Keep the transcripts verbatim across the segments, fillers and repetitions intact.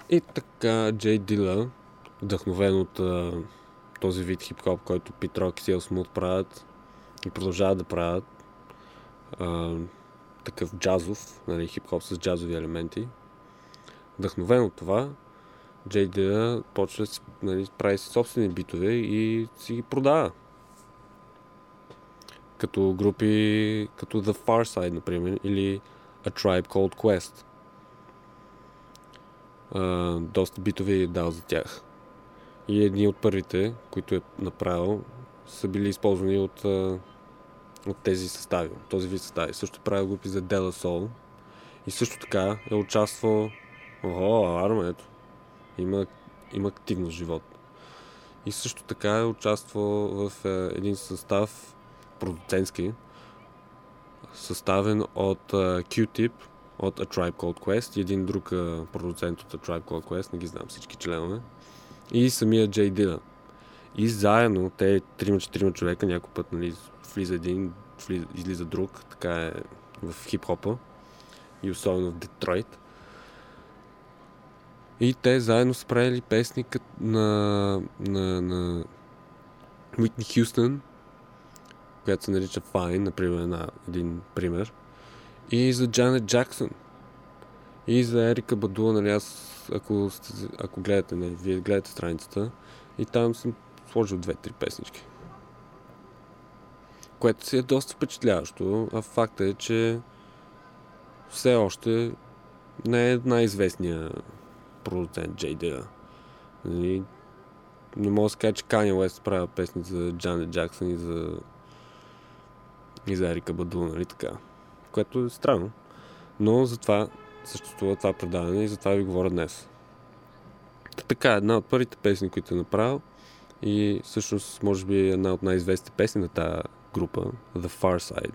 И така Джей Дила, вдъхновен от а, този вид хип-хоп, който Pete Rock и Сиел Смут правят и продължават да правят, а, такъв джазов, нали, хип-хоп с джазови елементи. Вдъхновен от това, Джей Дила почва да нали, прави си собствени битове и си ги продава. Като групи, като The Far Side, например, или A Tribe Called Quest. Uh, доста битови е дал за тях. И едни от първите, които е направил, са били използвани от, uh, от тези състави, този вид състави. Също правил групи за De La Soul. И също така е участвал... Ого, арма, ето. Има, има активност в живот. И също така е участвал в uh, един състав продуцентски, съставен от uh, Q-Tip, от A Tribe Called Quest и един друг uh, продуцент от A Tribe Called Quest, не ги знам всички членове, и самия Джей Дила. И заедно, те трима-четирима човека, някой път нали, влиза един, влиза, излиза друг, така е в хип-хопа и особено в Детройт. И те заедно са правили песни на, на, на Уитни Хюстън, която се нарича Fine, например, на един пример. И за Джанет Джаксън. И за Ерика Бадула, нали, аз, ако, ако гледате, нали, вие гледате страницата, и там съм сложил две-три песнички. Което си е доста впечатляващо, а факта е, че все още не е най-известният продуцент Джей Дила. Нали, не мога да се кажа, че Kanye West правя песни за Джанет Джаксън и за и за Ерика Бадула, нали така. Което е странно. Но затова съществува това предаване и затова ви говоря днес. Така, една от първите песни, които е направил и всъщност може би една от най-известните песни на тази група, The Far Side.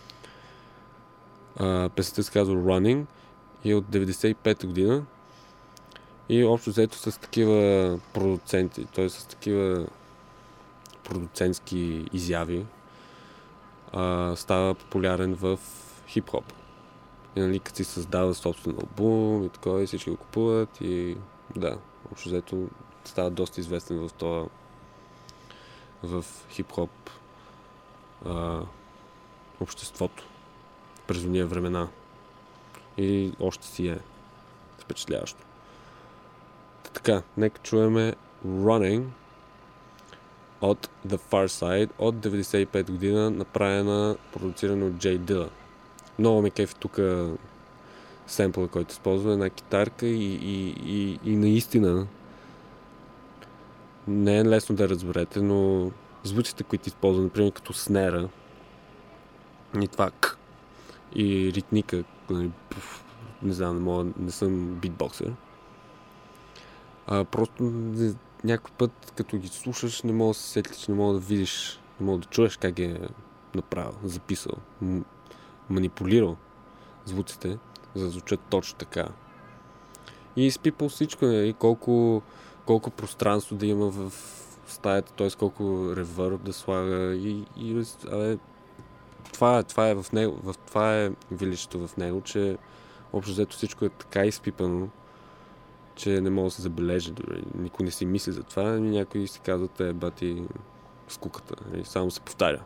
А, песента се казва Running и е от деветдесет и пета година и общо взето с такива продуценти, т.е. с такива продуцентски изяви а, става популярен в хип-хоп. И нали, като си създава собствен албум и такова, и всички го купуват и да, общо взето става доста известен в това в хип-хоп а, обществото през уния времена. И още си е впечатляващо. Така, нека чуеме Running от The Far Side от деветдесет и пета година, направена, продуцирана от Джей Дила. Много ме кефи тук семпъл, който използва, една китарка и, и, и, и наистина не е лесно да разберете, но звуците, които използва, например като снера и това к и ритника, не знам, не, мога, не съм битбоксер. А, просто някой път, като ги слушаш, не мога да се сетиш, не мога да видиш, не мога да чуеш как е направил, записал, м- манипулирал звуците, за да звучат точно така. И изпипал всичко, нали, колко, колко пространство да има в стаята, т.е. колко ревърб да слага и, и абе, това, това е в него, в, това е величието в него, че общо взето всичко е така изпипано, че не мога да се забележи дори. Никой не си мисли за това, и някои си казват, е, бати скуката, нали, само се повтаря.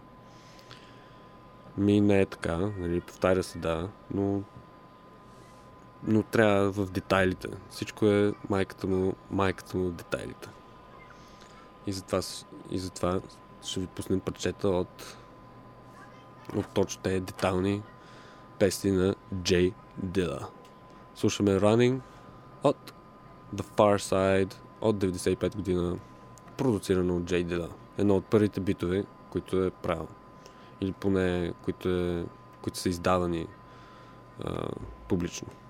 Ми не е така, нали, повтаря се, да, но но трябва в детайлите. Всичко е майката му, майката му в детайлите. И затова, и затова ще ви пуснем парчета от от точно тези детайлни песни на Джей Дила. Слушаме Running от The Far Side от деветдесет и пета година, продуцирано от Джей Дила. Едно от първите битове, които е правил. Или поне, които, е, които са издавани а, публично.